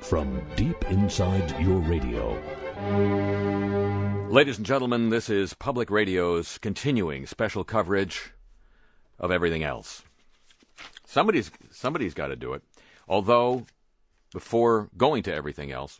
from deep inside your radio. Ladies and gentlemen, this is Public Radio's continuing special coverage of everything else. Somebody's got to do it. Although, before going to everything else,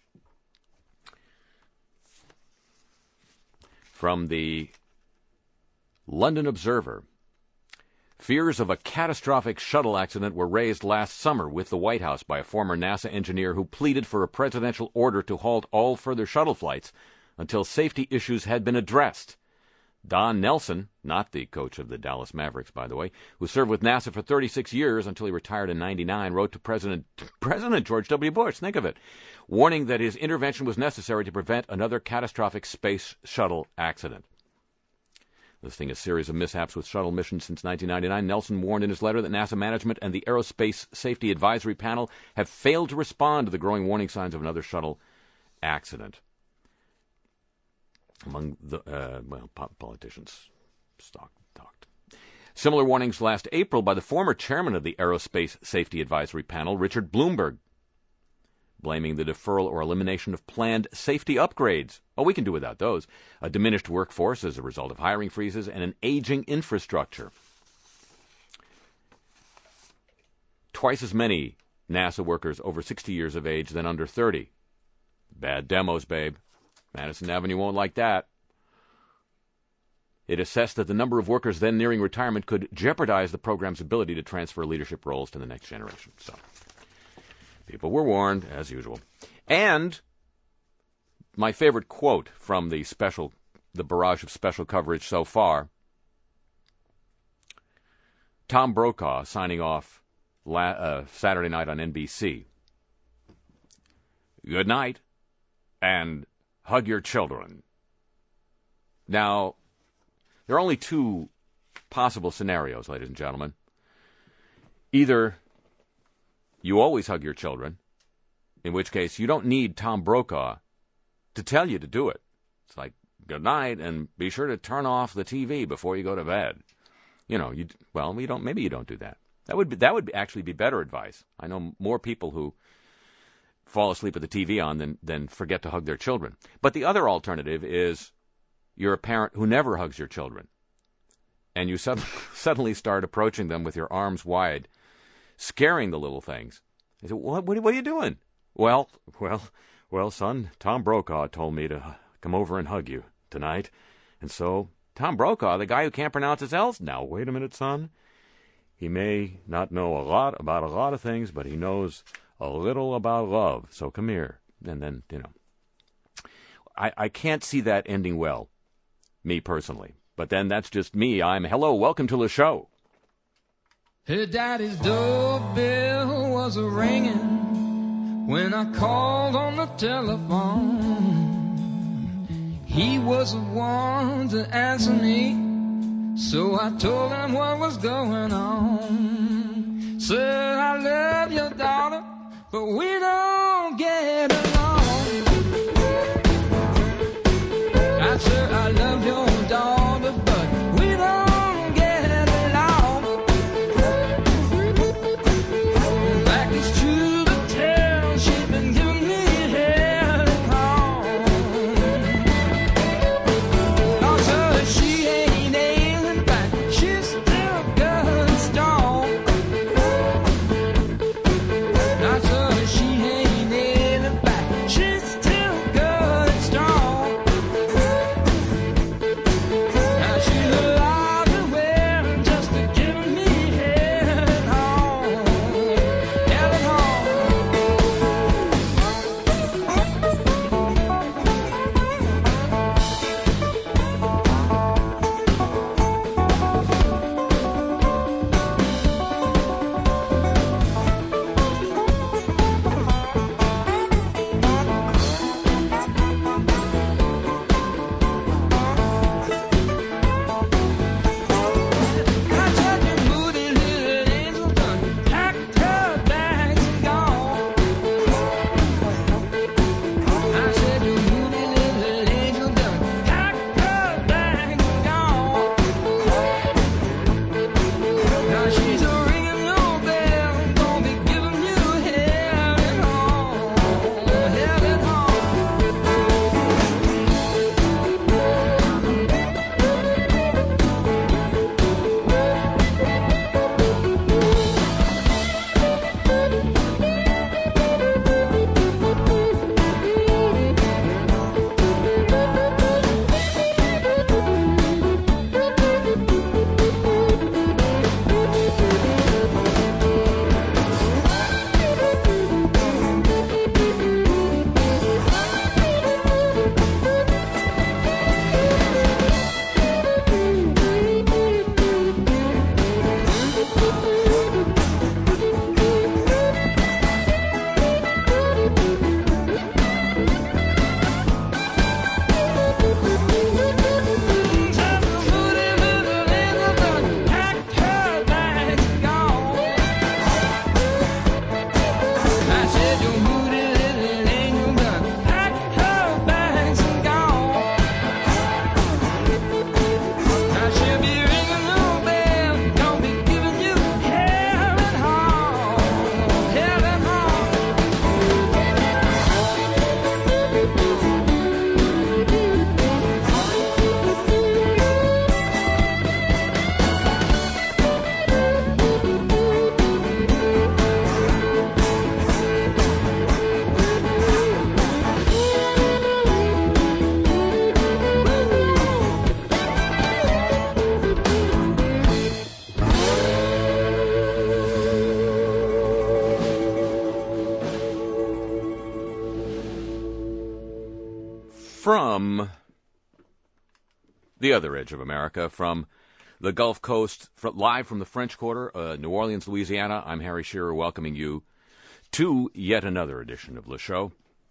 from the London Observer, fears of a catastrophic shuttle accident were raised last summer with the White House by a former NASA engineer who pleaded for a presidential order to halt all further shuttle flights until safety issues had been addressed. Don Nelson, not the coach of the Dallas Mavericks, by the way, who served with NASA for 36 years until he retired in 1999, wrote to President George W. Bush, think of it, warning that his intervention was necessary to prevent another catastrophic space shuttle accident. Listing a series of mishaps with shuttle missions since 1999, Nelson warned in his letter that NASA management and the Aerospace Safety Advisory Panel have failed to respond to the growing warning signs of another shuttle accident. Among the, politicians talked. Similar warnings last April by the former chairman of the Aerospace Safety Advisory Panel, Richard Bloomberg, blaming the deferral or elimination of planned safety upgrades. Oh, we can do without those. A diminished workforce as a result of hiring freezes and an aging infrastructure. Twice as many NASA workers over 60 years of age than under 30. Bad demos, babe. Madison Avenue won't like that. It assessed that the number of workers then nearing retirement could jeopardize the program's ability to transfer leadership roles to the next generation. So, people were warned, as usual. And my favorite quote from the barrage of special coverage so far, Tom Brokaw signing off Saturday night on NBC. Good night, and hug your children. Now, there are only two possible scenarios, ladies and gentlemen. Either you always hug your children, in which case you don't need Tom Brokaw to tell you to do it. It's like, good night, and be sure to turn off the TV before you go to bed. Maybe you don't do that. That would actually be better advice. I know more people who fall asleep with the TV on than forget to hug their children. But the other alternative is you're a parent who never hugs your children, and you suddenly start approaching them with your arms wide, scaring the little things. They say, what are you doing? Well, son, Tom Brokaw told me to come over and hug you tonight. And so, Tom Brokaw, the guy who can't pronounce his L's, now, wait a minute, son. He may not know a lot about a lot of things, but he knows a little about love. So come here. And then, I can't see that ending well, me personally. But then that's just me. Hello, welcome to the show. Her daddy's doorbell was ringing when I called on the telephone. He was the one to answer me, so I told him what was going on. Said, I love your daughter, but we don't get along. I said, I love your daughter, but we don't get along. Back is true to tell, she's been giving me hell and harm. Also, she ain't ailing back, she's still good and strong. Not so she ain't I said your moody little angel done packed her bags and gone. Now she'll be ringing your bell, gonna be giving you hell and hall, hell and hall. From the other edge of America, from the Gulf Coast, live from the French Quarter, New Orleans, Louisiana, I'm Harry Shearer welcoming you to yet another edition of Le Show.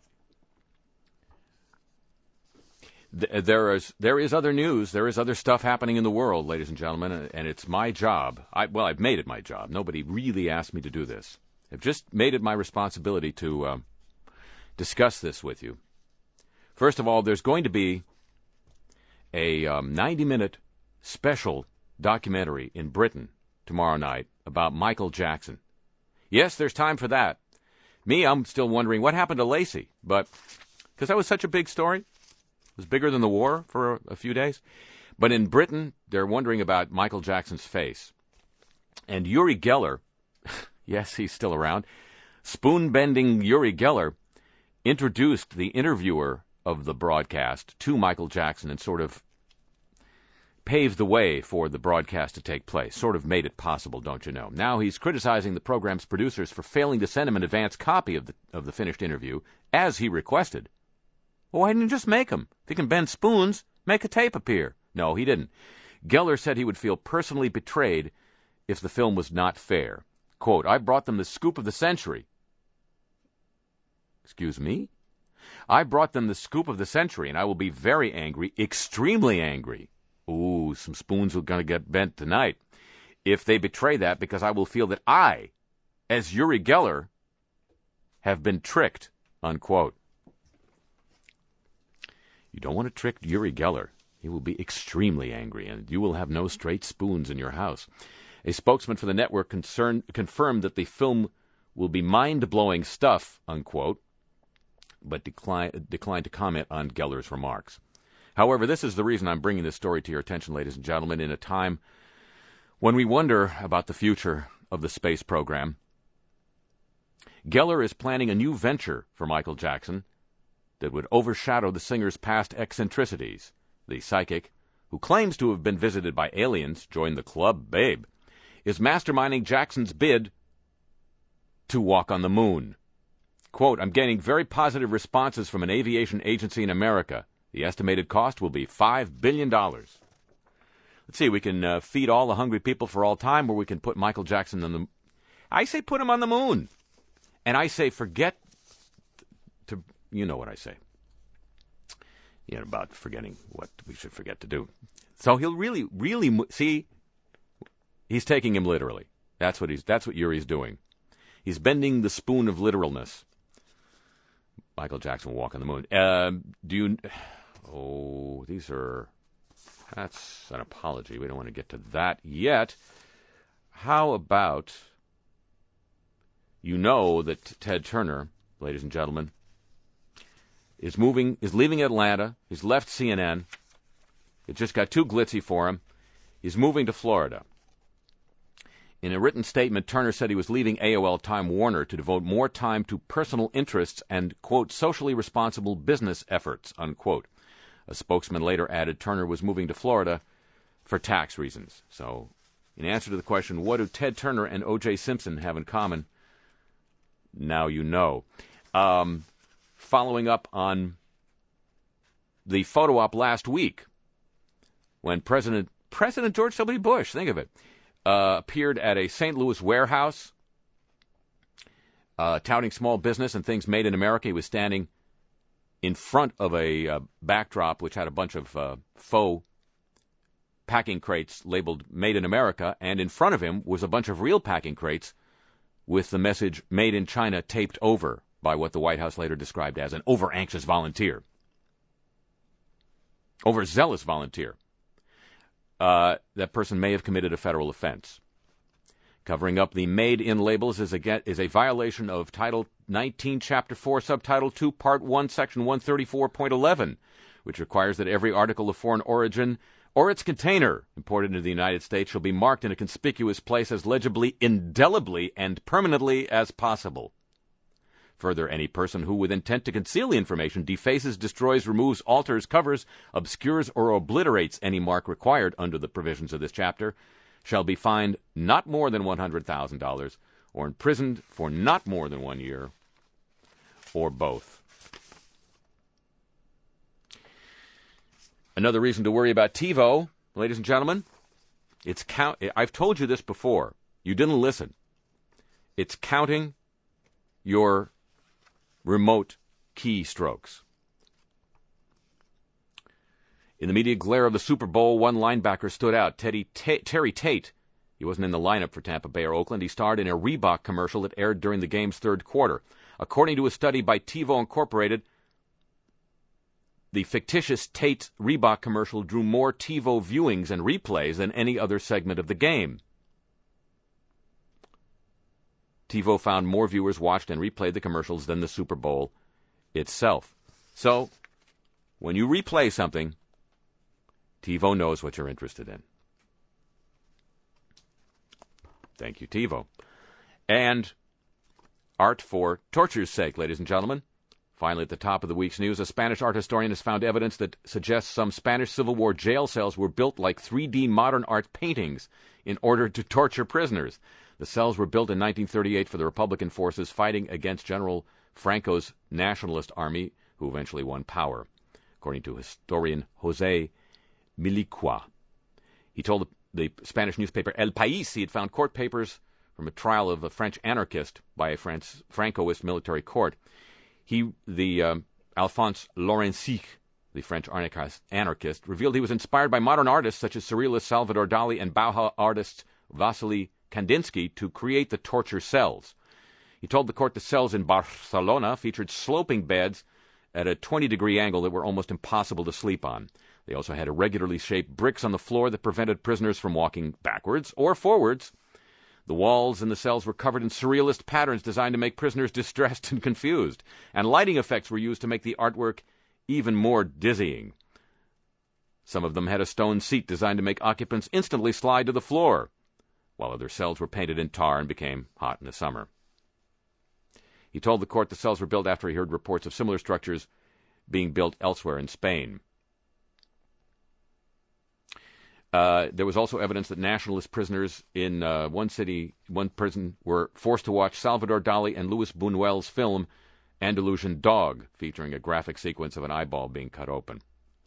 There is other news, there is other stuff happening in the world, ladies and gentlemen, and it's my job. I've made it my job. Nobody really asked me to do this. I've just made it my responsibility to discuss this with you. First of all, there's going to be a 90-minute special documentary in Britain tomorrow night about Michael Jackson. Yes, there's time for that. I'm still wondering what happened to Lacey, but because that was such a big story. It was bigger than the war for a few days. But in Britain, they're wondering about Michael Jackson's face. And Uri Geller, yes, he's still around, spoon-bending Uri Geller introduced the interviewer of the broadcast to Michael Jackson and sort of paved the way for the broadcast to take place, sort of made it possible, don't you know. Now he's criticizing the program's producers for failing to send him an advance copy of the finished interview, as he requested. Well, why didn't you just make him? If you can bend spoons, make a tape appear. No, he didn't. Geller said he would feel personally betrayed if the film was not fair. Quote, I brought them the scoop of the century. Excuse me? I brought them the scoop of the century, and I will be very angry, extremely angry. Ooh, some spoons are going to get bent tonight. If they betray that, because I will feel that I, as Uri Geller, have been tricked, unquote. You don't want to trick Uri Geller. He will be extremely angry, and you will have no straight spoons in your house. A spokesman for the network confirmed that the film will be mind-blowing stuff, unquote, but declined to comment on Geller's remarks. However, this is the reason I'm bringing this story to your attention, ladies and gentlemen, in a time when we wonder about the future of the space program. Geller is planning a new venture for Michael Jackson that would overshadow the singer's past eccentricities. The psychic, who claims to have been visited by aliens, join the club, babe, is masterminding Jackson's bid to walk on the moon. Quote, I'm getting very positive responses from an aviation agency in America. The estimated cost will be $5 billion. Let's see, we can feed all the hungry people for all time, or we can put Michael Jackson on the... I say put him on the moon. And I say forget to... You know what I say. You know, about forgetting what we should forget to do. So he'll really... See, he's taking him literally. That's what Uri's doing. He's bending the spoon of literalness. Michael Jackson will walk on the moon. That's an apology. We don't want to get to that yet. How about, you know that Ted Turner, ladies and gentlemen, is leaving Atlanta. He's left CNN. It just got too glitzy for him. He's moving to Florida. In a written statement, Turner said he was leaving AOL Time Warner to devote more time to personal interests and, quote, socially responsible business efforts, unquote. A spokesman later added Turner was moving to Florida for tax reasons. So, in answer to the question, what do Ted Turner and O.J. Simpson have in common? Now you know. Following up on the photo op last week, when President George W. Bush, think of it, appeared at a St. Louis warehouse, touting small business and things made in America. He was standing in front of a backdrop which had a bunch of faux packing crates labeled Made in America, and in front of him was a bunch of real packing crates with the message "Made in China" taped over by what the White House later described as an over-anxious volunteer. Overzealous volunteer. That person may have committed a federal offense. Covering up the made-in labels is a violation of Title 19, Chapter 4, Subtitle 2, Part 1, Section 134.11, which requires that every article of foreign origin or its container imported into the United States shall be marked in a conspicuous place as legibly, indelibly, and permanently as possible. Further, any person who, with intent to conceal the information, defaces, destroys, removes, alters, covers, obscures, or obliterates any mark required under the provisions of this chapter shall be fined not more than $100,000 or imprisoned for not more than 1 year, or both. Another reason to worry about TiVo, ladies and gentlemen, I've told you this before. You didn't listen. It's counting your remote keystrokes. In the media glare of the Super Bowl, one linebacker stood out, Terry Tate. He wasn't in the lineup for Tampa Bay or Oakland. He starred in a Reebok commercial that aired during the game's third quarter. According to a study by TiVo Incorporated, the fictitious Tate Reebok commercial drew more TiVo viewings and replays than any other segment of the game. TiVo found more viewers watched and replayed the commercials than the Super Bowl itself. So, when you replay something, TiVo knows what you're interested in. Thank you, TiVo. And art for torture's sake, ladies and gentlemen. Finally, at the top of the week's news, a Spanish art historian has found evidence that suggests some Spanish Civil War jail cells were built like 3D modern art paintings in order to torture prisoners. The cells were built in 1938 for the Republican forces fighting against General Franco's nationalist army, who eventually won power, according to historian José Milicua. He told the Spanish newspaper El País he had found court papers from a trial of a French anarchist by a Francoist military court. Alphonse Lorenzich, the French anarchist, revealed he was inspired by modern artists such as surrealist Salvador Dali and Bauhaus artist Vasily Kandinsky to create the torture cells. He told the court the cells in Barcelona featured sloping beds at a 20-degree angle that were almost impossible to sleep on. They also had irregularly shaped bricks on the floor that prevented prisoners from walking backwards or forwards. The walls in the cells were covered in surrealist patterns designed to make prisoners distressed and confused, and lighting effects were used to make the artwork even more dizzying. Some of them had a stone seat designed to make occupants instantly slide to the floor, while other cells were painted in tar and became hot in the summer. He told the court the cells were built after he heard reports of similar structures being built elsewhere in Spain. There was also evidence that nationalist prisoners in one prison, were forced to watch Salvador Dali and Luis Buñuel's film Andalusian Dog, featuring a graphic sequence of an eyeball being cut open.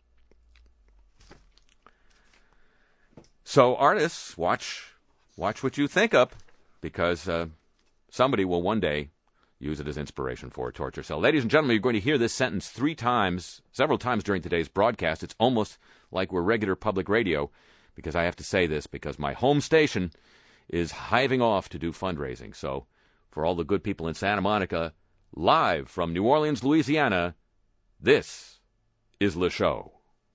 So artists, watch what you think up, because somebody will one day use it as inspiration for a torture cell. Ladies and gentlemen, you're going to hear this sentence several times during today's broadcast. It's almost like we're regular public radio, because I have to say this, because my home station is hiving off to do fundraising. So for all the good people in Santa Monica, live from New Orleans, Louisiana, this is Le Show.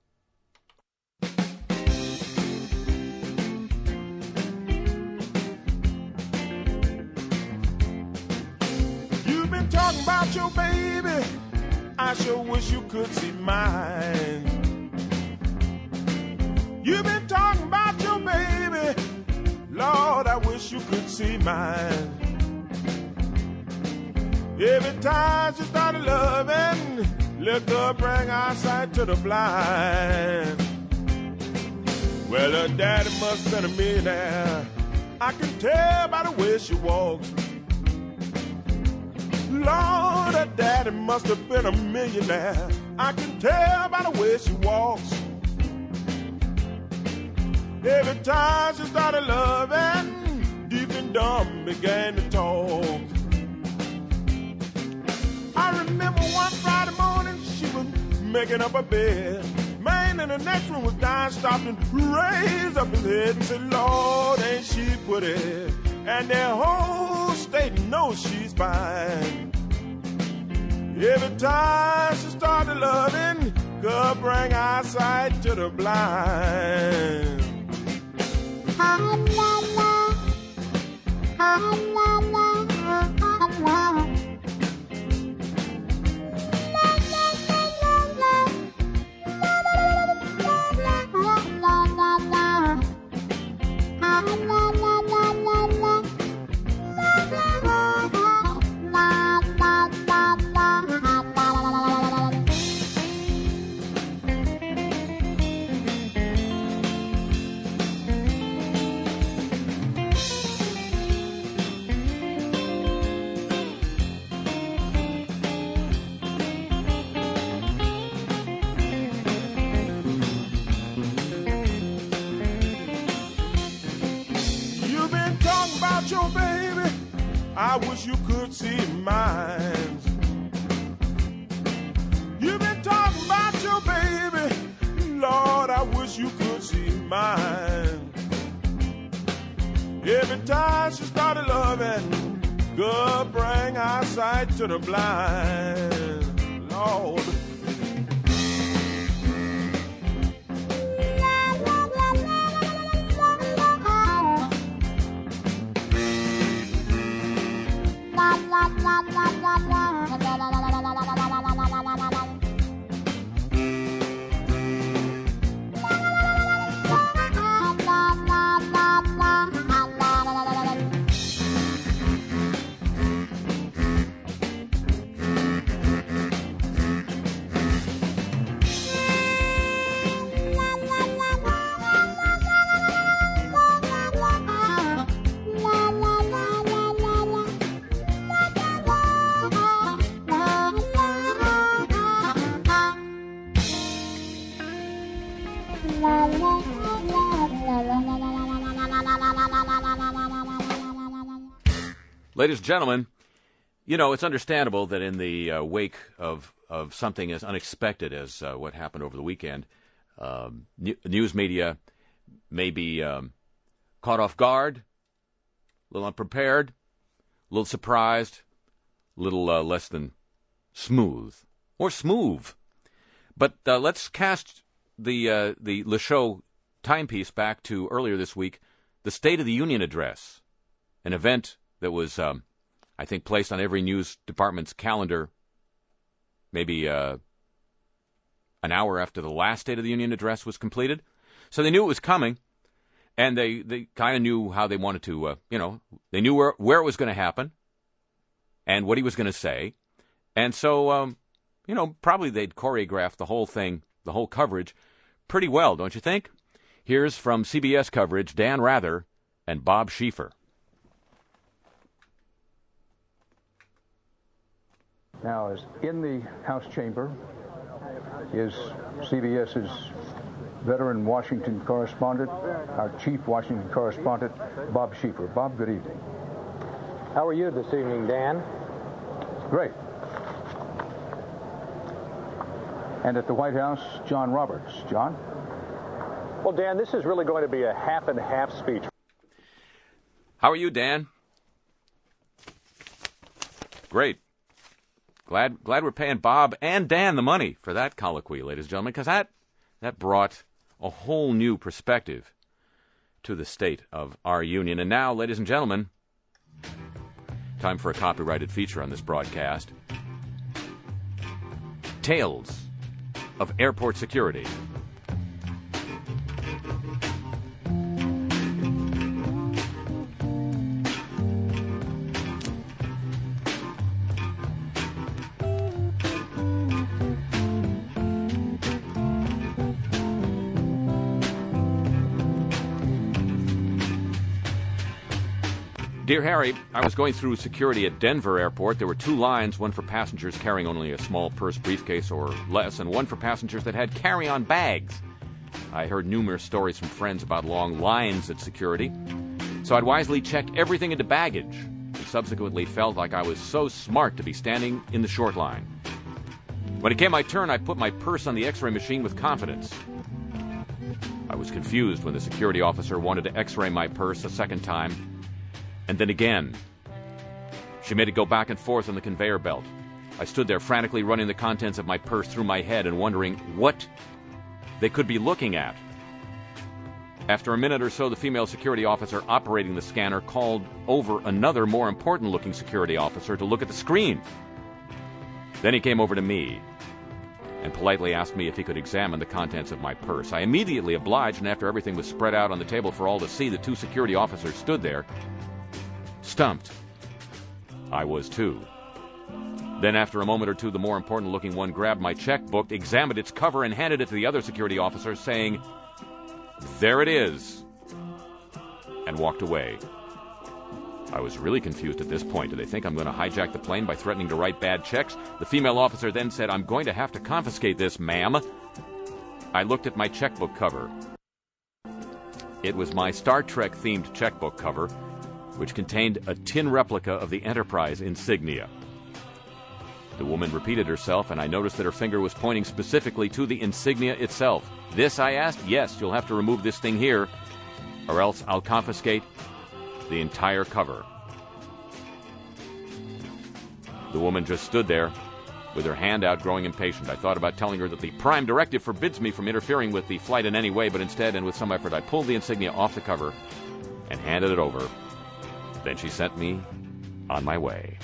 You've been talking about your baby, I sure wish you could see mine. You've been talking about your baby, Lord, I wish you could see mine. Every time she started loving, liquor bring eyesight to the blind. Well, her daddy must have been a millionaire, I can tell by the way she walks. Lord, her daddy must have been a millionaire, I can tell by the way she walks. Every time she started loving, deep and dumb began to talk. I remember one Friday morning, she was making up her bed. Man in the next room was dying, stopped and raised up his head and said, Lord, ain't she pretty? And their whole state lady knows she's fine. Every time she started loving, could bring eyesight to the blind. Your baby, I wish you could see mine. You've been talking about your baby, Lord, I wish you could see mine. Every time she started loving, God bring eyesight to the blind, Lord. Ladies and gentlemen, you know, it's understandable that in the wake of something as unexpected as what happened over the weekend, news media may be caught off guard, a little unprepared, a little surprised, a little less than smooth, or smooth. But let's cast the Le Show timepiece back to earlier this week, the State of the Union address, an event that was, I think, placed on every news department's calendar maybe an hour after the last State of the Union address was completed. So they knew it was coming, and they kind of knew how they wanted to, they knew where it was going to happen and what he was going to say. And so, probably they'd choreographed the whole thing, the whole coverage, pretty well, don't you think? Here's from CBS coverage, Dan Rather and Bob Schieffer. Now, in the House chamber is CBS's veteran Washington correspondent, our chief Washington correspondent, Bob Schieffer. Bob, good evening. How are you this evening, Dan? Great. And at the White House, John Roberts. John? Well, Dan, this is really going to be a half-and-half speech. How are you, Dan? Great. Glad we're paying Bob and Dan the money for that colloquy, ladies and gentlemen, because that brought a whole new perspective to the state of our union. And now, ladies and gentlemen, time for a copyrighted feature on this broadcast. Tales of Airport Security. Dear Harry, I was going through security at Denver Airport. There were two lines, one for passengers carrying only a small purse, briefcase, or less, and one for passengers that had carry-on bags. I heard numerous stories from friends about long lines at security, so I'd wisely checked everything into baggage, and subsequently felt like I was so smart to be standing in the short line. When it came my turn, I put my purse on the x-ray machine with confidence. I was confused when the security officer wanted to x-ray my purse a second time, and then again. She made it go back and forth on the conveyor belt. I stood there frantically running the contents of my purse through my head and wondering what they could be looking at. After a minute or so, the female security officer operating the scanner called over another more important-looking security officer to look at the screen. Then he came over to me and politely asked me if he could examine the contents of my purse. I immediately obliged, and after everything was spread out on the table for all to see, the two security officers stood there, stumped. I was too. Then after a moment or two, the more important-looking one grabbed my checkbook, examined its cover, and handed it to the other security officer, saying, "There it is," and walked away. I was really confused at this point. Do they think I'm going to hijack the plane by threatening to write bad checks? The female officer then said, "I'm going to have to confiscate this, ma'am." I looked at my checkbook cover. It was my Star Trek-themed checkbook cover, which contained a tin replica of the Enterprise insignia. The woman repeated herself, and I noticed that her finger was pointing specifically to the insignia itself. "This?" I asked. "Yes, you'll have to remove this thing here, or else I'll confiscate the entire cover." The woman just stood there with her hand out, growing impatient. I thought about telling her that the Prime Directive forbids me from interfering with the flight in any way, but instead, and with some effort, I pulled the insignia off the cover and handed it over. Then she sent me on my way.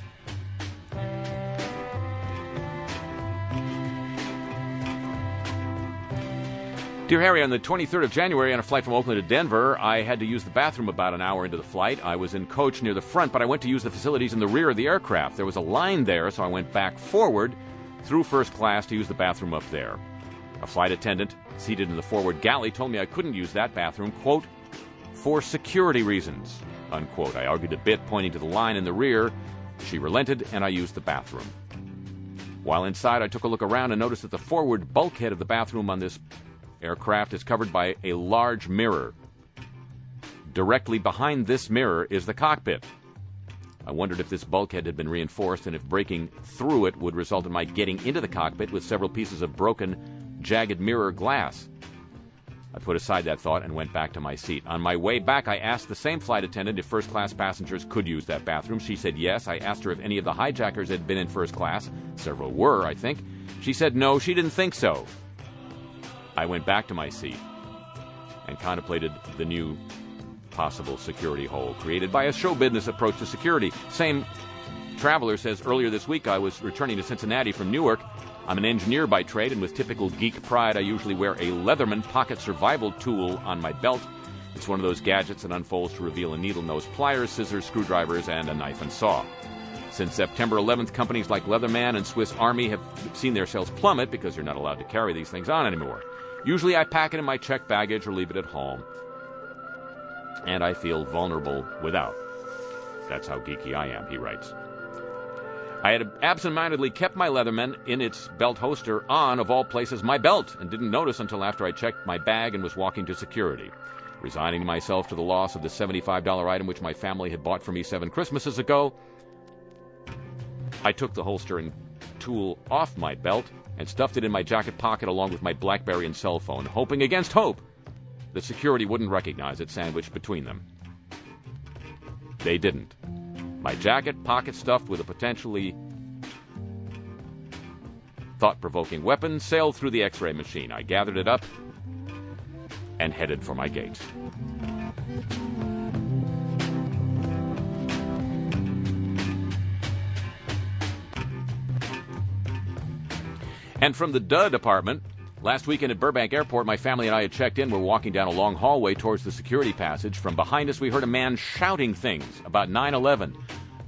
Dear Harry, on the 23rd of January, on a flight from Oakland to Denver, I had to use the bathroom about an hour into the flight. I was in coach near the front, but I went to use the facilities in the rear of the aircraft. There was a line there, so I went back forward through first class to use the bathroom up there. A flight attendant seated in the forward galley told me I couldn't use that bathroom, quote, "for security reasons," unquote. I argued a bit, pointing to the line in the rear. She relented, and I used the bathroom. While inside, I took a look around and noticed that the forward bulkhead of the bathroom on this aircraft is covered by a large mirror. Directly behind this mirror is the cockpit. I wondered if this bulkhead had been reinforced and if breaking through it would result in my getting into the cockpit with several pieces of broken, jagged mirror glass. I put aside that thought and went back to my seat. On my way back, I asked the same flight attendant if first-class passengers could use that bathroom. She said yes. I asked her if any of the hijackers had been in first class. Several were, I think. She said no, she didn't think so. I went back to my seat and contemplated the new possible security hole created by a show business approach to security. Same traveler says, earlier this week I was returning to Cincinnati from Newark. I'm an engineer by trade, and with typical geek pride, I usually wear a Leatherman pocket survival tool on my belt. It's one of those gadgets that unfolds to reveal a needle-nose pliers, scissors, screwdrivers, and a knife and saw. Since September 11th, companies like Leatherman and Swiss Army have seen their sales plummet because you're not allowed to carry these things on anymore. Usually I pack it in my checked baggage or leave it at home. And I feel vulnerable without. That's how geeky I am, he writes. I had absent-mindedly kept my Leatherman in its belt holster on, of all places, my belt, and didn't notice until after I checked my bag and was walking to security. Resigning myself to the loss of the $75 item which my family had bought for me 7 Christmases ago, I took the holster and tool off my belt and stuffed it in my jacket pocket along with my BlackBerry and cell phone, hoping against hope that security wouldn't recognize it sandwiched between them. They didn't. My jacket pocket stuffed with a potentially thought-provoking weapon sailed through the X-ray machine. I gathered it up and headed for my gate. And from the duh department, last weekend at Burbank Airport, my family and I had checked in. We're walking down a long hallway towards the security passage. From behind us, we heard a man shouting things about 9/11,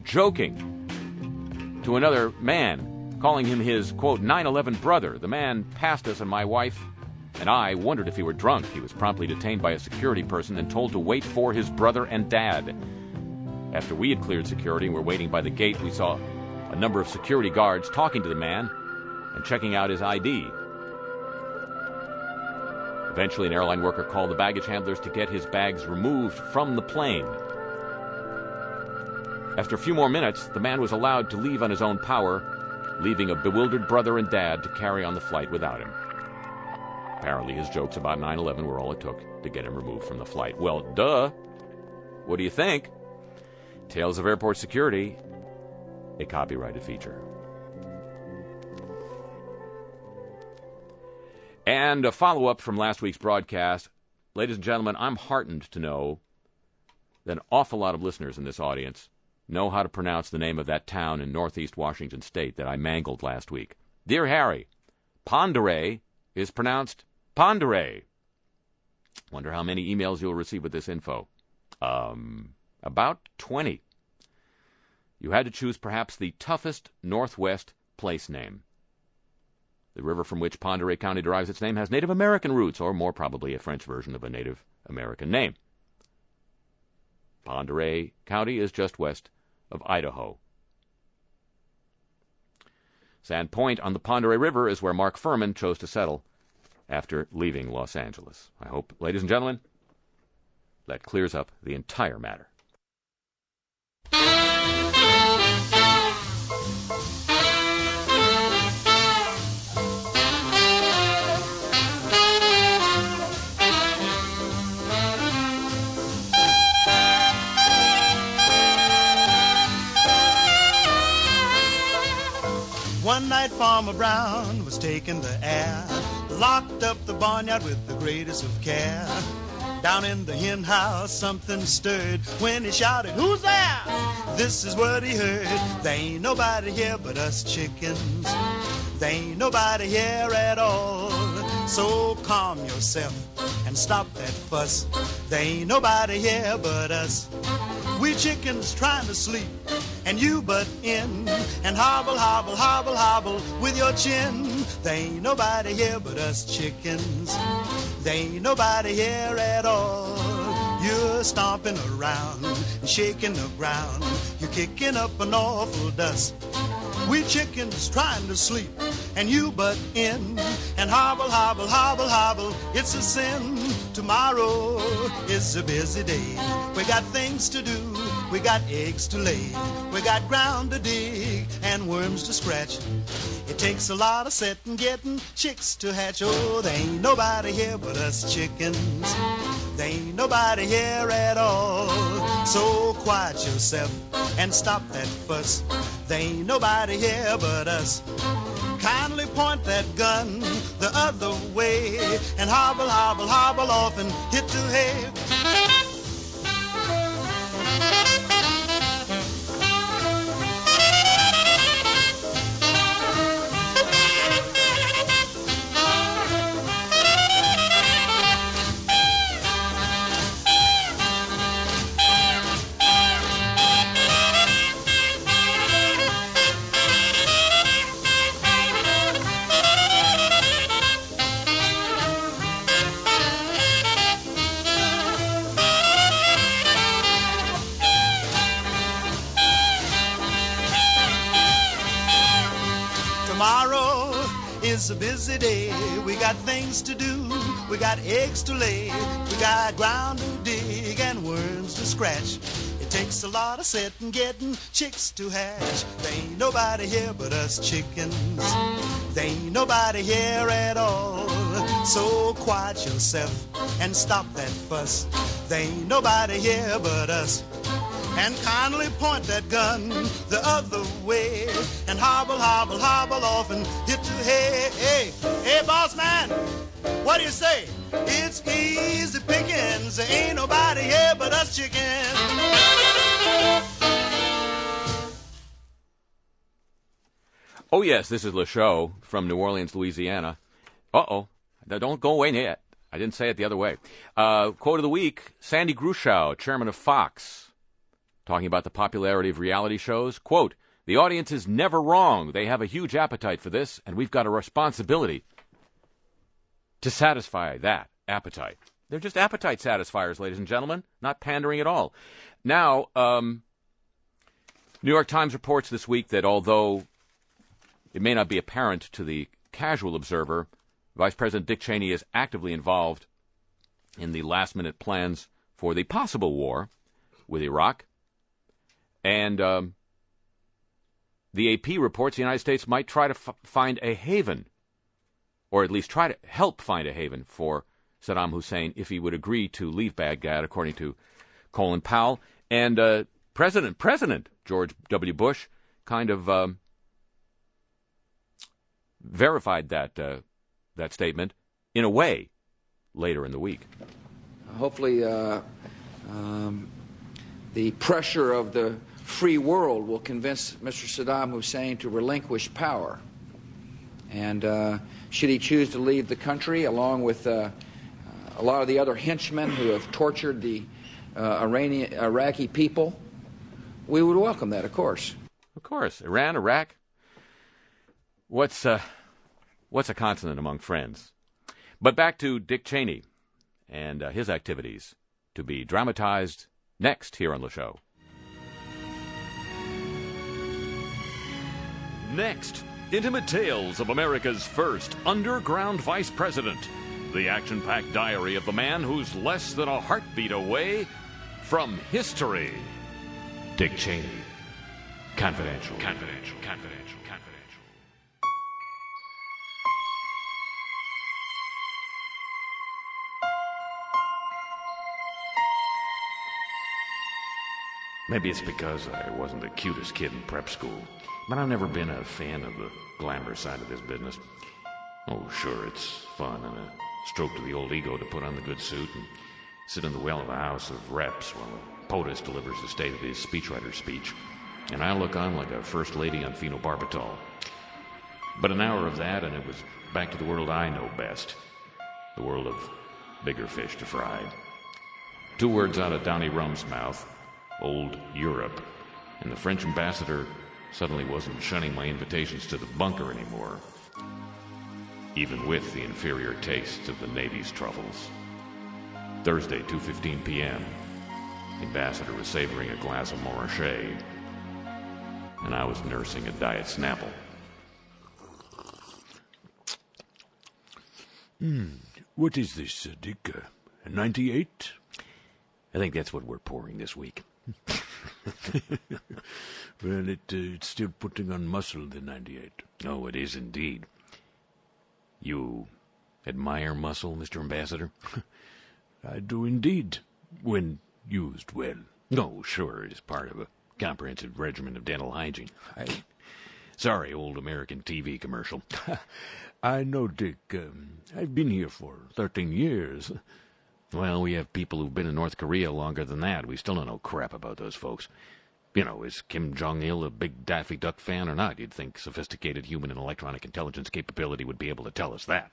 joking to another man, calling him his, quote, 9/11 brother. The man passed us, and my wife and I wondered if he were drunk. He was promptly detained by a security person and told to wait for his brother and dad. After we had cleared security and were waiting by the gate, we saw a number of security guards talking to the man and checking out his ID. Eventually, an airline worker called the baggage handlers to get his bags removed from the plane. After a few more minutes, the man was allowed to leave on his own power, leaving a bewildered brother and dad to carry on the flight without him. Apparently, his jokes about 9/11 were all it took to get him removed from the flight. Well, duh. What do you think? Tales of airport security a copyrighted feature. And a follow-up from last week's broadcast. Ladies and gentlemen, I'm heartened to know that an awful lot of listeners in this audience know how to pronounce the name of that town in northeast Washington State that I mangled last week. Dear Harry, Pend Oreille is pronounced Ponderay. Wonder how many emails you'll receive with this info. About 20. You had to choose perhaps the toughest Northwest place name. The river from which Pend Oreille County derives its name has Native American roots, or more probably a French version of a Native American name. Pend Oreille County is just west of Idaho. Sand Point on the Pend Oreille River is where Mark Furman chose to settle after leaving Los Angeles. I hope, ladies and gentlemen, that clears up the entire matter. One night Farmer Brown was taking the air, locked up the barnyard with the greatest of care. Down in the hen house something stirred when he shouted, "Who's there?" This is what he heard: "There ain't nobody here but us chickens. There ain't nobody here at all. So calm yourself and stop that fuss. There ain't nobody here but us. We chickens trying to sleep, and you butt in and hobble, hobble, hobble, hobble with your chin. There ain't nobody here but us chickens. There ain't nobody here at all. You're stomping around and shaking the ground. You're kicking up an awful dust. We chickens trying to sleep, and you butt in and hobble, hobble, hobble, hobble. It's a sin. Tomorrow is a busy day. We got things to do. We got eggs to lay. We got ground to dig and worms to scratch. It takes a lot of setting, getting chicks to hatch. Oh, there ain't nobody here but us chickens. There ain't nobody here at all. So quiet yourself and stop that fuss. There ain't nobody here but us. Kindly point that gun the other way and hobble, hobble, hobble off and hit the hay. Tomorrow is a busy day. We got things to do. We got eggs to lay. We got ground to dig and worms to scratch. It takes a lot of setting, getting chicks to hatch. There ain't nobody here but us chickens. There ain't nobody here at all. So quiet yourself and stop that fuss. There ain't nobody here but us. And kindly point that gun the other way and hobble, hobble, hobble off and hit the hay. Hey, hey, boss man, what do you say? It's easy pickings. There ain't nobody here but us chickens. Oh, yes, this is LeShow from New Orleans, Louisiana. Uh-oh. Now, don't go away yet. I didn't say it the other way. Quote of the week, Sandy Grushow, chairman of Fox, talking about the popularity of reality shows. Quote, "The audience is never wrong. They have a huge appetite for this, and we've got a responsibility to satisfy that appetite." They're just appetite satisfiers, ladies and gentlemen, not pandering at all. Now, New York Times reports this week that although it may not be apparent to the casual observer, Vice President Dick Cheney is actively involved in the last-minute plans for the possible war with Iraq. And the AP reports the United States might try to find a haven, or at least try to help find a haven for Saddam Hussein if he would agree to leave Baghdad, according to Colin Powell. And President George W. Bush kind of verified that statement in a way later in the week. Hopefully the pressure of the free world will convince Mr. Saddam Hussein to relinquish power. And should he choose to leave the country, along with a lot of the other henchmen who have tortured the Iraqi people, we would welcome that, of course. Of course. Iran, Iraq. What's a continent among friends? But back to Dick Cheney and his activities, to be dramatized next here on the show. Next, intimate tales of America's first underground vice president. The action-packed diary of the man who's less than a heartbeat away from history. Dick Cheney. Confidential. Confidential. Confidential. Confidential. Maybe it's because I wasn't the cutest kid in prep school, but I've never been a fan of the glamorous side of this business. Oh, sure, it's fun and a stroke to the old ego to put on the good suit and sit in the well of the House of Reps while a POTUS delivers the state of his speechwriter's speech, and I look on like a first lady on phenobarbital. But an hour of that, and it was back to the world I know best, the world of bigger fish to fry. 2 words out of Donnie Rum's mouth, old Europe, and the French ambassador suddenly wasn't shunning my invitations to the bunker anymore, even with the inferior taste of the Navy's truffles. Thursday, 2:15 p.m., the ambassador was savoring a glass of Montrachet, and I was nursing a Diet Snapple. What is this, Dick? 98? I think that's what we're pouring this week. Well, it's still putting on muscle, the 98. Oh, it is indeed. You admire muscle, Mr. Ambassador? I do indeed, when used well. No, sure, it is part of a comprehensive regimen of dental hygiene. Sorry, old American TV commercial. I know, Dick. I've been here for 13 years. Well, we have people who've been in North Korea longer than that. We still don't know crap about those folks. You know, is Kim Jong-il a big Daffy Duck fan or not? You'd think sophisticated human and electronic intelligence capability would be able to tell us that.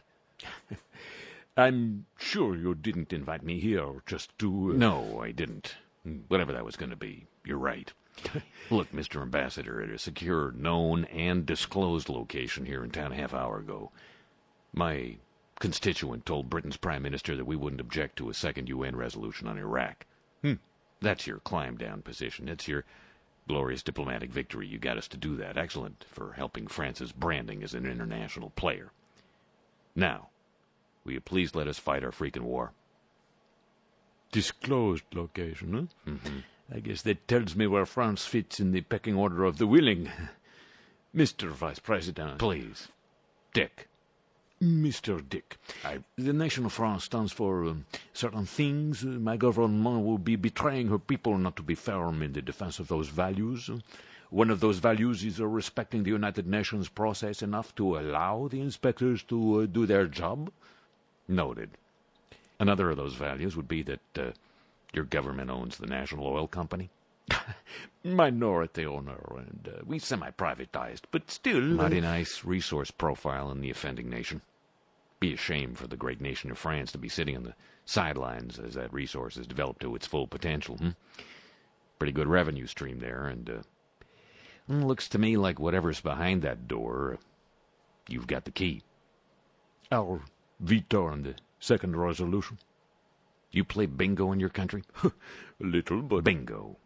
I'm sure you didn't invite me here just to... No, I didn't. Whatever that was going to be, you're right. Look, Mr. Ambassador, at a secure, known, and disclosed location here in town a half hour ago, my constituent told Britain's Prime Minister that we wouldn't object to a second UN resolution on Iraq. That's your climb-down position. It's your glorious diplomatic victory. You got us to do that. Excellent for helping France's branding as an international player. Now, will you please let us fight our freaking war? Disclosed location, huh? Mm-hmm. I guess that tells me where France fits in the pecking order of the willing. Mr. Vice President. Please. Dick. Mr. Dick. The nation of France stands for certain things. My government will be betraying her people not to be firm in the defense of those values. One of those values is respecting the United Nations process enough to allow the inspectors to do their job. Noted. Another of those values would be that your government owns the National Oil Company. Minority owner, and we semi-privatized, but still... Mighty nice resource profile in the offending nation. Be a shame for the great nation of France to be sitting on the sidelines as that resource is developed to its full potential. Pretty good revenue stream there, and looks to me like whatever's behind that door, you've got the key. Our veto on the second resolution. You play bingo in your country? A little, but... Bingo.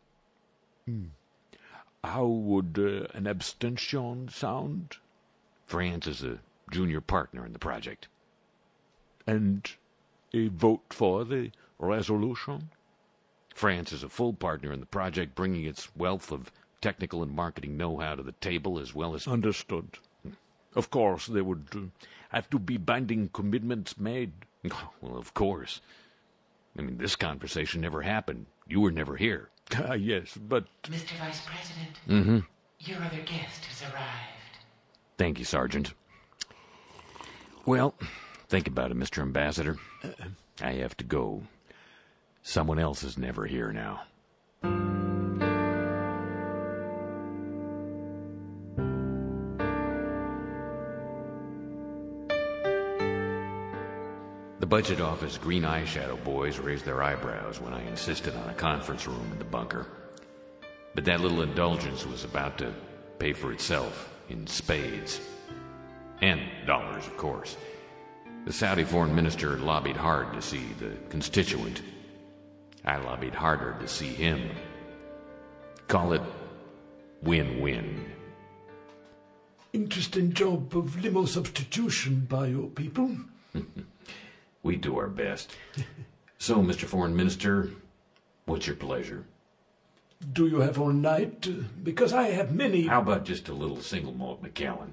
How would an abstention sound? France is a junior partner in the project. And a vote for the resolution? France is a full partner in the project, bringing its wealth of technical and marketing know-how to the table, as well as... Understood. Of course, there would have to be binding commitments made. Well, of course. I mean, this conversation never happened. You were never here. Yes, but... Mr. Vice President. Mm-hmm. Your other guest has arrived. Thank you, Sergeant. Well, think about it, Mr. Ambassador. I have to go. Someone else is never here now. The budget office green eyeshadow boys raised their eyebrows when I insisted on a conference room in the bunker. But that little indulgence was about to pay for itself in spades. And dollars, of course. The Saudi foreign minister lobbied hard to see the constituent. I lobbied harder to see him. Call it win-win. Interesting job of limo substitution by your people. We do our best. So, Mr. Foreign Minister, what's your pleasure? Do you have all night? Because I have many... How about just a little single malt Macallan?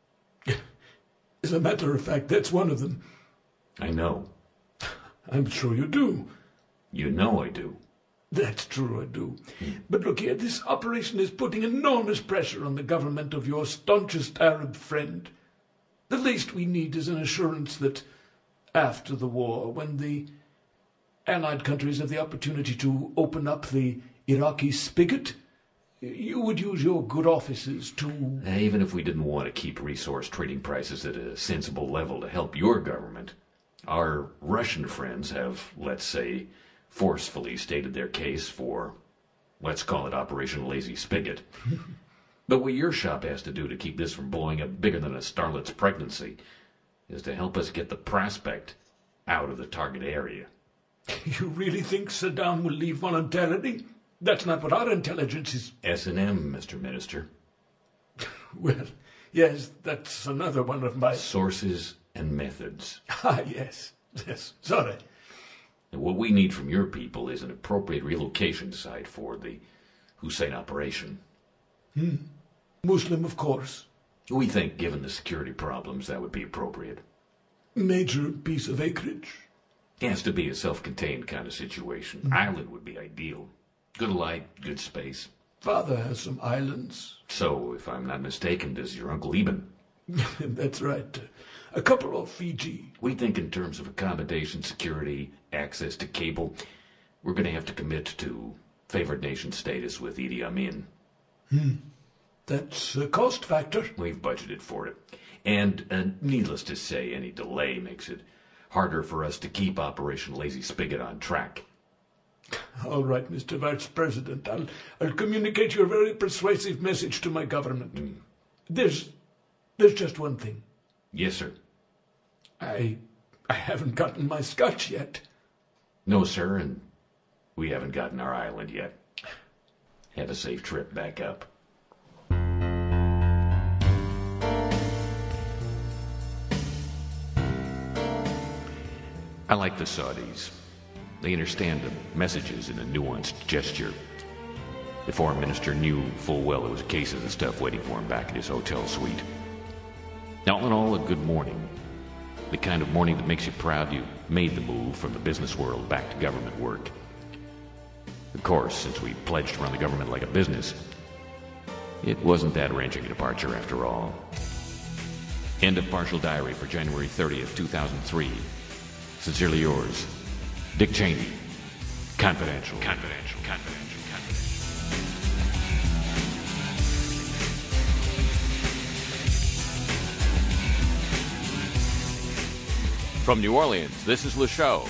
As a matter of fact, that's one of them. I know. I'm sure you do. You know I do. That's true, I do. But look here, this operation is putting enormous pressure on the government of your staunchest Arab friend. The least we need is an assurance that after the war, when the Allied countries have the opportunity to open up the Iraqi spigot, you would use your good offices to... Even if we didn't want to keep resource trading prices at a sensible level to help your government, our Russian friends have, let's say, forcefully stated their case for, let's call it Operation Lazy Spigot. But what your shop has to do to keep this from blowing up bigger than a starlet's pregnancy is to help us get the prospect out of the target area. You really think Saddam will leave voluntarily? That's not what our intelligence is... S&M, Mr. Minister. Well, yes, that's another one of my... Sources and methods. Ah, yes, sorry. And what we need from your people is an appropriate relocation site for the Hussein operation. Muslim, of course. We think, given the security problems, that would be appropriate. Major piece of acreage? It has to be a self-contained kind of situation. Island would be ideal. Good light, good space. Father has some islands. So, if I'm not mistaken, does your Uncle Eben? That's right. A couple off Fiji. We think in terms of accommodation, security, access to cable, we're going to have to commit to favored nation status with Idi Amin. That's a cost factor. We've budgeted for it. And needless to say, any delay makes it harder for us to keep Operation Lazy Spigot on track. All right, Mr. Vice President. I'll communicate your very persuasive message to my government. There's just one thing. Yes, sir. I haven't gotten my scotch yet. No, sir, and we haven't gotten our island yet. Have a safe trip back up. I like the Saudis. They understand the messages in a nuanced gesture. The foreign minister knew full well there was a case of the stuff waiting for him back at his hotel suite. All in all, a good morning. The kind of morning that makes you proud you made the move from the business world back to government work. Of course, since we pledged to run the government like a business, it wasn't that wrenching a departure after all. End of partial diary for January 30th, 2003. Sincerely yours, Dick Cheney. Confidential. From New Orleans, this is Le Show.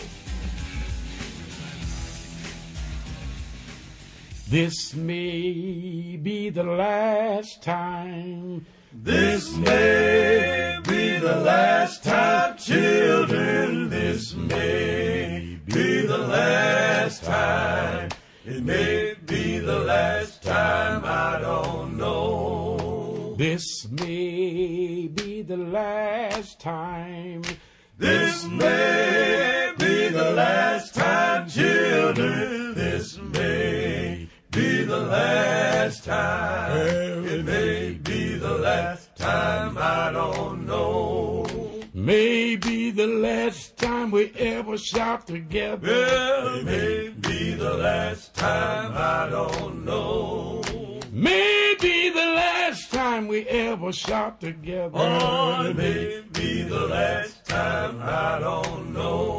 This may be the last time. This may be the last time, children. This may be the last time. It may be the last time, I don't know. This may be the last time. This may be the last time, children. This may be the last time. It may be the last time, I don't know. Maybe the last time we ever shop together. Well, it may be the last time, I don't know. may be the last time we ever shop together. Oh, it may be the last time, I don't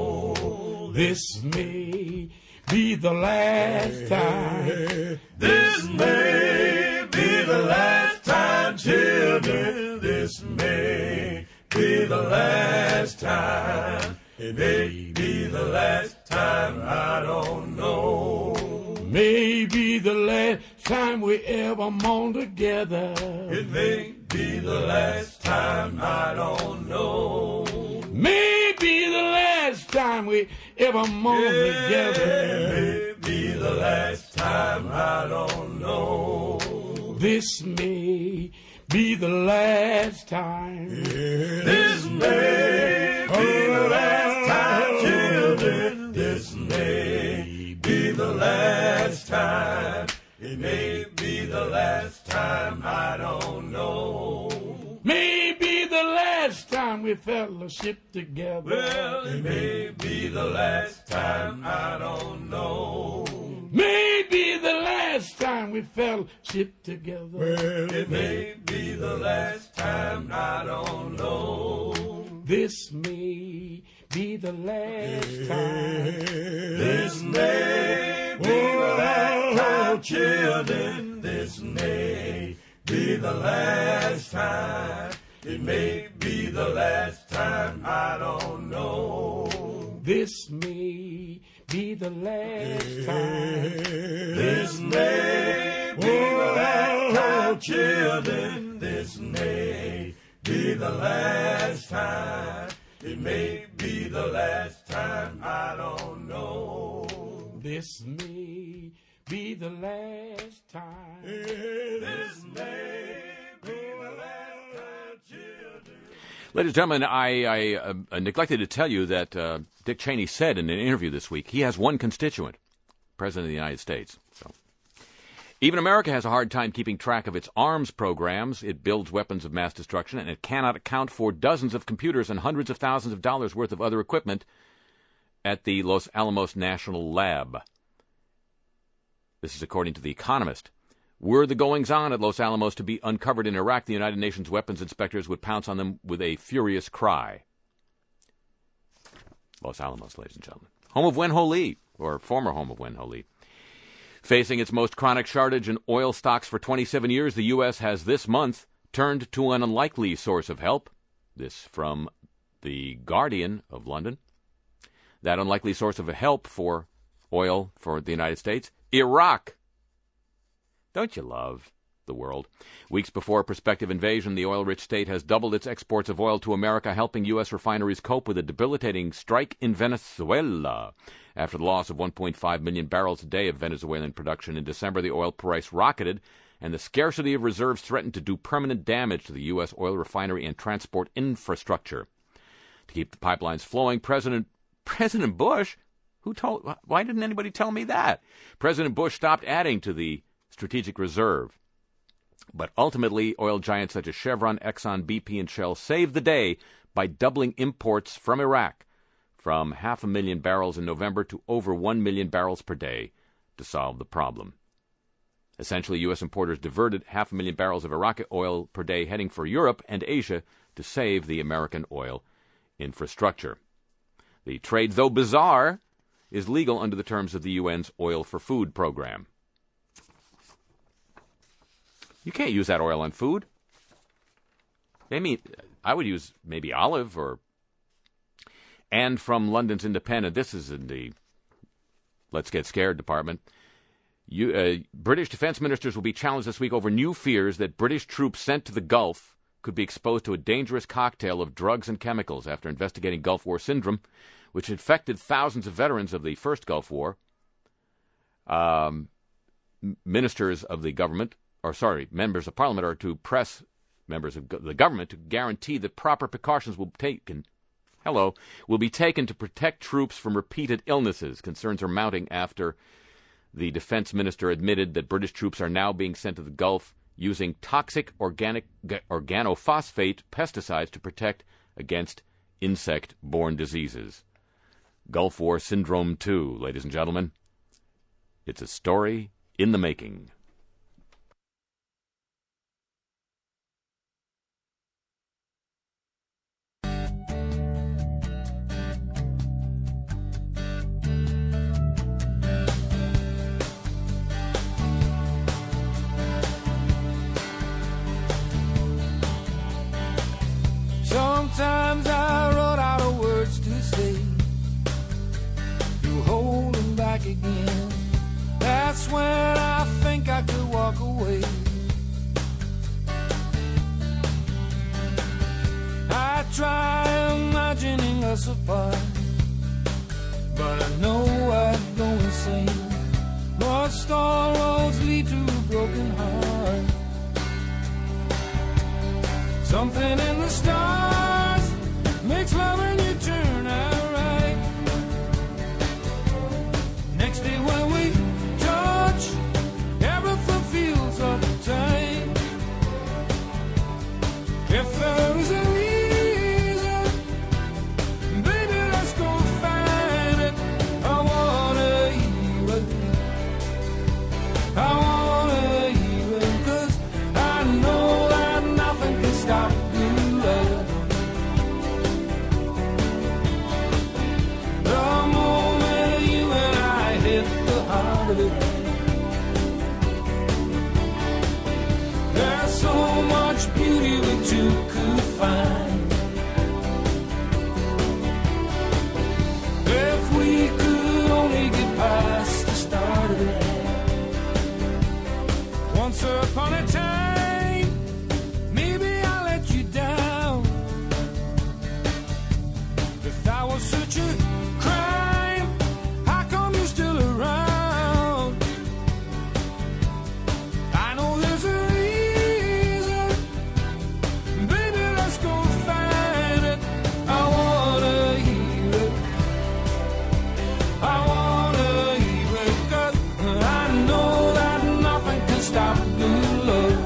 know. This may be the last time. This may be the last time, children. This may be the last time. It may be the last time, I don't know. Maybe the last time we ever mourn together. It may be the last time, I don't know. Maybe the last time we ever mourn together. It may be the last time, I don't know. This may be the last time. This may be the last time, children. This may be the last time. It may be the last time, I don't know. Maybe the last time we fellowship together. Well, it may be the last time, I don't know. Maybe the last time we fellowship together. Well, it may be the last time, I don't know. This may be the last time. This may be the last time, children. This may be the last time. It may be the last time, I don't know. This may be the last time. This may be the last time, children. This may be the last time. It may be the last time, I don't know. This may be the last time. This may be the last time, children. Ladies and gentlemen, I neglected to tell you that Dick Cheney said in an interview this week he has one constituent, President of the United States. So, even America has a hard time keeping track of its arms programs. It builds weapons of mass destruction, and it cannot account for dozens of computers and hundreds of thousands of dollars worth of other equipment at the Los Alamos National Lab. This is according to The Economist. Were the goings-on at Los Alamos to be uncovered in Iraq, the United Nations weapons inspectors would pounce on them with a furious cry. Los Alamos, ladies and gentlemen. Home of Wen Ho Lee, or former home of Wen Ho Lee. Facing its most chronic shortage in oil stocks for 27 years, the U.S. has this month turned to an unlikely source of help. This from The Guardian of London. That unlikely source of help for oil for the United States, Iraq. Don't you love the world? Weeks before a prospective invasion, the oil-rich state has doubled its exports of oil to America, helping U.S. refineries cope with a debilitating strike in Venezuela. After the loss of 1.5 million barrels a day of Venezuelan production in December, the oil price rocketed, and the scarcity of reserves threatened to do permanent damage to the U.S. oil refinery and transport infrastructure. To keep the pipelines flowing, President Bush, why didn't anybody tell me that? President Bush stopped adding to the strategic reserve. But ultimately, oil giants such as Chevron, Exxon, BP, and Shell saved the day by doubling imports from Iraq from 500,000 barrels in November to over 1 million barrels per day to solve the problem. Essentially, U.S. importers diverted 500,000 barrels of Iraqi oil per day heading for Europe and Asia to save the American oil infrastructure. The trade, though bizarre, is legal under the terms of the UN's Oil for Food program. You can't use that oil on food. I would use maybe olive or... And from London's Independent, this is in the Let's Get Scared department. British defense ministers will be challenged this week over new fears that British troops sent to the Gulf could be exposed to a dangerous cocktail of drugs and chemicals after investigating Gulf War syndrome, which infected thousands of veterans of the first Gulf War. Members of Parliament are to press members of the government to guarantee that proper precautions will be taken to protect troops from repeated illnesses. Concerns are mounting after the defense minister admitted that British troops are now being sent to the Gulf using toxic organophosphate pesticides to protect against insect-borne diseases. Gulf War Syndrome 2, ladies and gentlemen. It's a story in the making. Sometimes I run out of words to say. You hold them back again. That's when I think I could walk away. I try imagining us apart, but I know I'd go insane. North Star roads lead to a broken heart. Something in the stars makes love when you turn out right. Next day when we touch, everything feels uptight. If there is a reason, baby, let's go find it. I wanna hear it. I wanna hear it, 'cause I know that nothing can stop good love. The moment you and I hit the heart of it, there's so much beauty we two could find. If we could only get past the start of it. Once upon a time, maybe I let you down. If that was such a crime, how come you're still around? I know there's a reason, baby, let's go find it. I wanna hear it. I wanna hear it, 'cause I know that nothing can stop good love.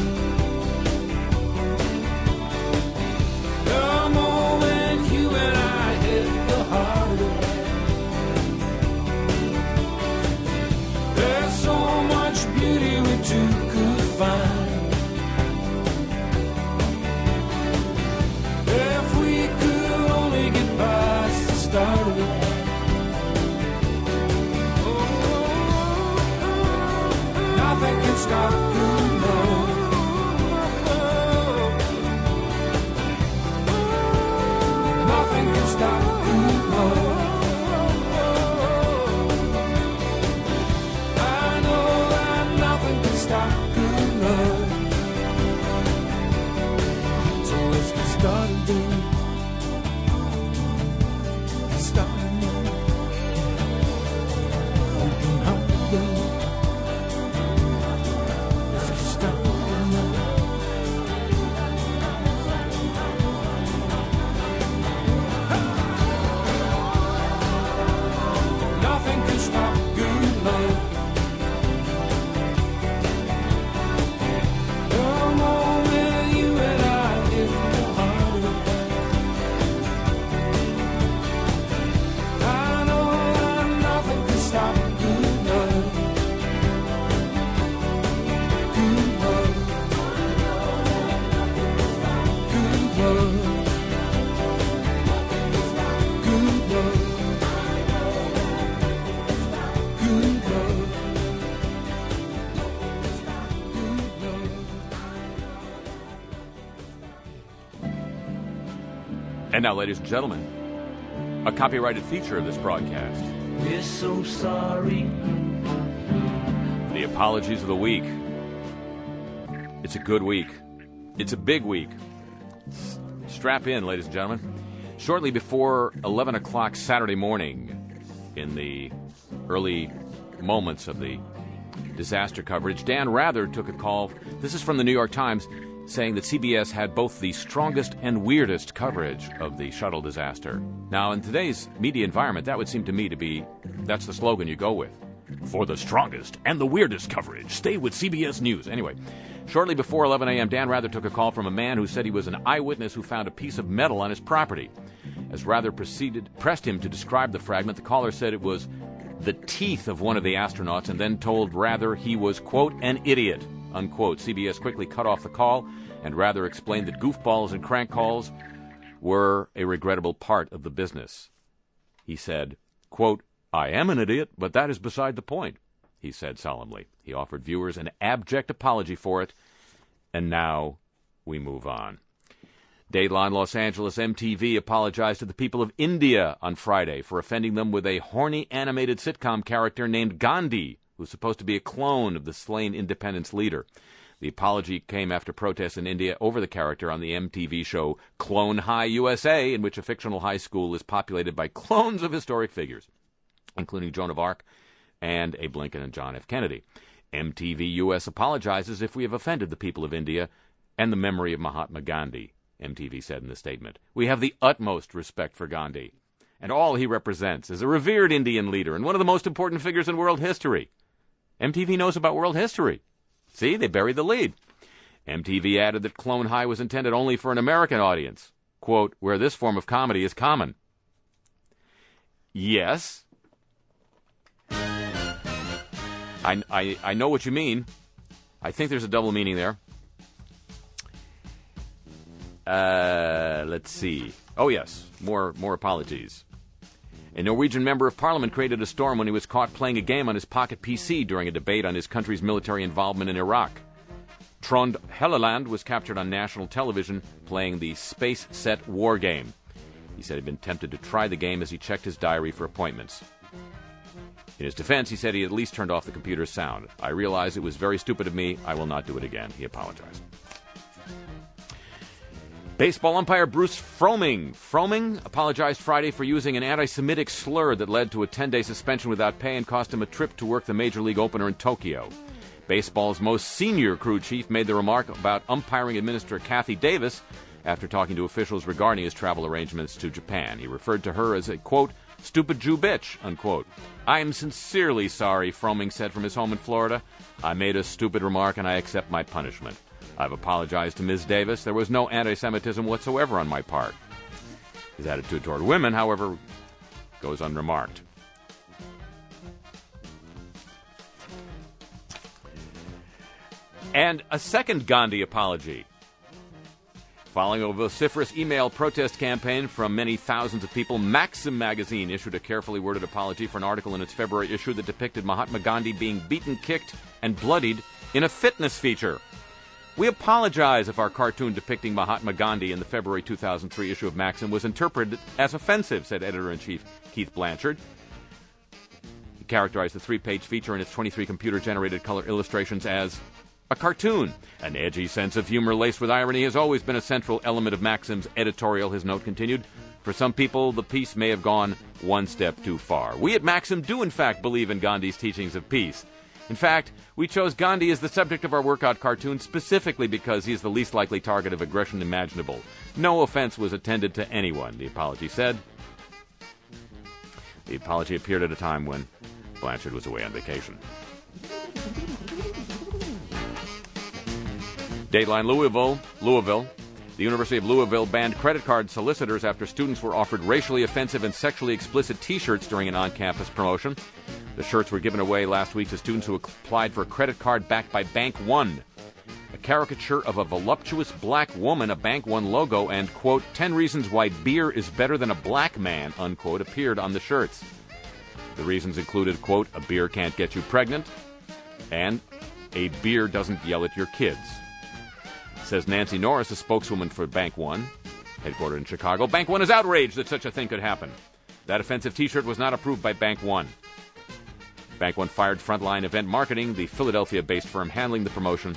The moment you and I hit the heart of it, there's so much beauty we two could find. If we could only get past the start of it. Nothing can stop good love. Nothing can stop good love. I know that nothing can stop good love. So let's get started, dude. Get started now. Open up the door. Let's get started now. Nothing can stop good love. The moment you and I hit the heart of it, I know that nothing can stop good love. Good love. Good love. Good love. Good love. Good love. And now, ladies and gentlemen, a copyrighted feature of this broadcast. We're so sorry. The apologies of the week. It's a good week. It's a big week. Strap in, ladies and gentlemen. Shortly before 11 o'clock Saturday morning, in the early moments of the disaster coverage, Dan Rather took a call. This is from the New York Times, saying that CBS had both the strongest and weirdest coverage of the shuttle disaster. Now, in today's media environment, that would seem to me to be, that's the slogan you go with. For the strongest and the weirdest coverage, stay with CBS News. Anyway, shortly before 11 a.m., Dan Rather took a call from a man who said he was an eyewitness who found a piece of metal on his property. As Rather pressed him to describe the fragment, the caller said it was the teeth of one of the astronauts and then told Rather he was, quote, an idiot, unquote. CBS quickly cut off the call, and Rather explained that goofballs and crank calls were a regrettable part of the business. He said, quote, I am an idiot, but that is beside the point, he said solemnly. He offered viewers an abject apology for it, and now we move on. Dateline Los Angeles, MTV apologized to the people of India on Friday for offending them with a horny animated sitcom character named Gandhi, who's supposed to be a clone of the slain independence leader. The apology came after protests in India over the character on the MTV show Clone High USA, in which a fictional high school is populated by clones of historic figures, including Joan of Arc and Abe Lincoln and John F. Kennedy. MTV US apologizes if we have offended the people of India and the memory of Mahatma Gandhi, MTV said in the statement. We have the utmost respect for Gandhi, and all he represents is a revered Indian leader and one of the most important figures in world history. MTV knows about world history. See, they buried the lead. MTV added that Clone High was intended only for an American audience, quote, where this form of comedy is common. Yes. I know what you mean. I think there's a double meaning there. Let's see. Oh, yes. More apologies. A Norwegian member of parliament created a storm when he was caught playing a game on his pocket PC during a debate on his country's military involvement in Iraq. Trond Helleland was captured on national television playing the Space Set war game. He said he'd been tempted to try the game as he checked his diary for appointments. In his defense, he said he at least turned off the computer's sound. I realize it was very stupid of me. I will not do it again. He apologized. Baseball umpire Bruce Fromming apologized Friday for using an anti-Semitic slur that led to a 10-day suspension without pay and cost him a trip to work the Major League opener in Tokyo. Baseball's most senior crew chief made the remark about umpiring administrator Kathy Davis after talking to officials regarding his travel arrangements to Japan. He referred to her as a, quote, stupid Jew bitch, unquote. I am sincerely sorry, Fromming said from his home in Florida. I made a stupid remark and I accept my punishment. I've apologized to Ms. Davis. There was no anti-Semitism whatsoever on my part. His attitude toward women, however, goes unremarked. And a second Gandhi apology. Following a vociferous email protest campaign from many thousands of people, Maxim magazine issued a carefully worded apology for an article in its February issue that depicted Mahatma Gandhi being beaten, kicked, and bloodied in a fitness feature. We apologize if our cartoon depicting Mahatma Gandhi in the February 2003 issue of Maxim was interpreted as offensive, said editor-in-chief Keith Blanchard. He characterized the 3-page feature and its 23 computer-generated color illustrations as a cartoon. An edgy sense of humor laced with irony has always been a central element of Maxim's editorial, his note continued. For some people, the piece may have gone one step too far. We at Maxim do, in fact, believe in Gandhi's teachings of peace. In fact, we chose Gandhi as the subject of our workout cartoon specifically because he is the least likely target of aggression imaginable. No offense was intended to anyone, the apology said. The apology appeared at a time when Blanchard was away on vacation. Dateline Louisville. The University of Louisville banned credit card solicitors after students were offered racially offensive and sexually explicit T-shirts during an on-campus promotion. The shirts were given away last week to students who applied for a credit card backed by Bank One. A caricature of a voluptuous black woman, a Bank One logo, and, quote, 10 reasons why beer is better than a black man, unquote, appeared on the shirts. The reasons included, quote, a beer can't get you pregnant, and a beer doesn't yell at your kids. Says Nancy Norris, a spokeswoman for Bank One, headquartered in Chicago. Bank One is outraged that such a thing could happen. That offensive T-shirt was not approved by Bank One. Bank One fired Frontline Event Marketing, the Philadelphia-based firm handling the promotion.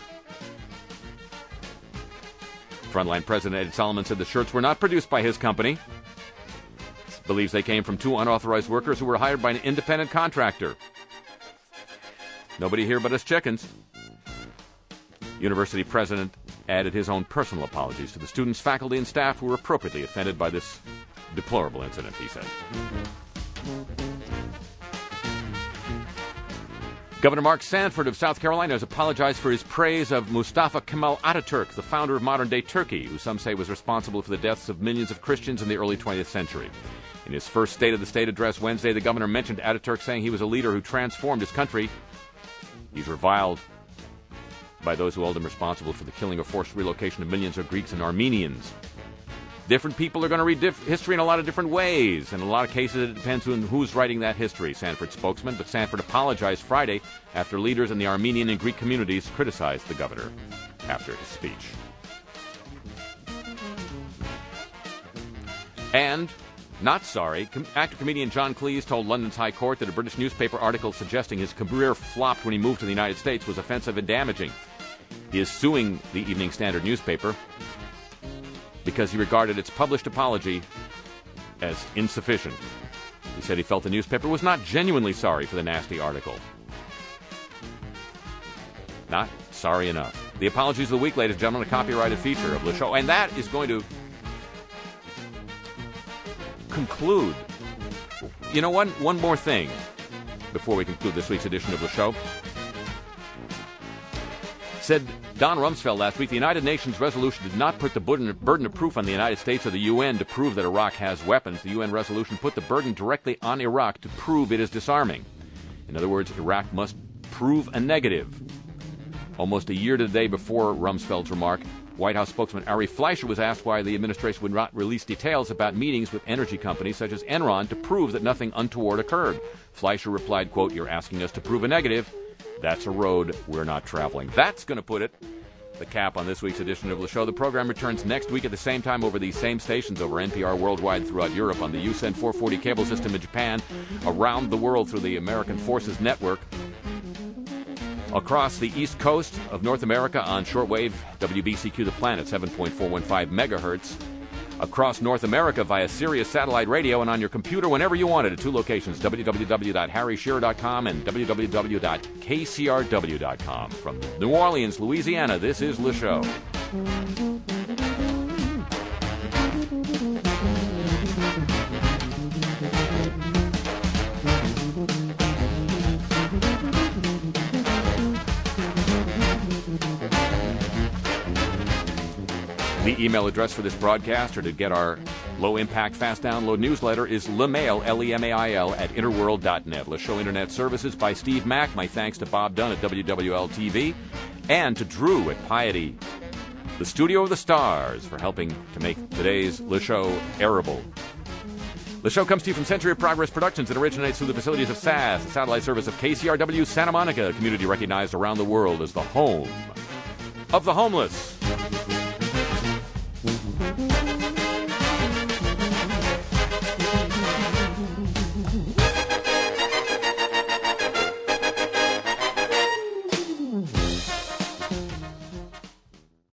Frontline President Ed Solomon said the shirts were not produced by his company. He believes they came from 2 unauthorized workers who were hired by an independent contractor. Nobody here but us chickens. University president added his own personal apologies to the students, faculty, and staff who were appropriately offended by this deplorable incident, he said. Governor Mark Sanford of South Carolina has apologized for his praise of Mustafa Kemal Ataturk, the founder of modern-day Turkey, who some say was responsible for the deaths of millions of Christians in the early 20th century. In his first State of the State address Wednesday, the governor mentioned Ataturk, saying he was a leader who transformed his country. He's reviled by those who hold him responsible for the killing or forced relocation of millions of Greeks and Armenians. Different people are going to read history in a lot of different ways. In a lot of cases, it depends on who's writing that history, Sanford spokesman. But Sanford apologized Friday after leaders in the Armenian and Greek communities criticized the governor after his speech. And not sorry, actor-comedian John Cleese told London's High Court that a British newspaper article suggesting his career flopped when he moved to the United States was offensive and damaging. He is suing the Evening Standard newspaper because he regarded its published apology as insufficient. He said he felt the newspaper was not genuinely sorry for the nasty article. Not sorry enough. The Apologies of the Week, ladies and gentlemen, a copyrighted feature of Le Show. And that is going to conclude. You know, one more thing before we conclude this week's edition of the show. Said Don Rumsfeld last week, the United Nations resolution did not put the burden of proof on the United States or the UN to prove that Iraq has weapons. The UN resolution put the burden directly on Iraq to prove it is disarming. In other words, Iraq must prove a negative. Almost a year to the day before Rumsfeld's remark, White House spokesman Ari Fleischer was asked why the administration would not release details about meetings with energy companies such as Enron to prove that nothing untoward occurred. Fleischer replied, quote, "You're asking us to prove a negative. That's a road we're not traveling." That's going to put it, the cap on this week's edition of the show. The program returns next week at the same time over these same stations, over NPR worldwide throughout Europe, on the USEN 440 cable system in Japan, around the world through the American Forces Network, across the East Coast of North America on shortwave WBCQ The Planet, 7.415 megahertz, across North America via Sirius Satellite Radio, and on your computer whenever you want it at two locations, www.harryshearer.com and www.kcrw.com. From New Orleans, Louisiana, this is Le Show. The email address for this broadcast, or to get our low-impact, fast-download newsletter, is lemail, L-E-M-A-I-L, at interworld.net. Le Show Internet Services by Steve Mack. My thanks to Bob Dunn at WWL-TV and to Drew at Piety, the Studio of the Stars, for helping to make today's Le Show airable. The show comes to you from Century of Progress Productions and originates through the facilities of SAS, the satellite service of KCRW Santa Monica, a community recognized around the world as the home of the homeless.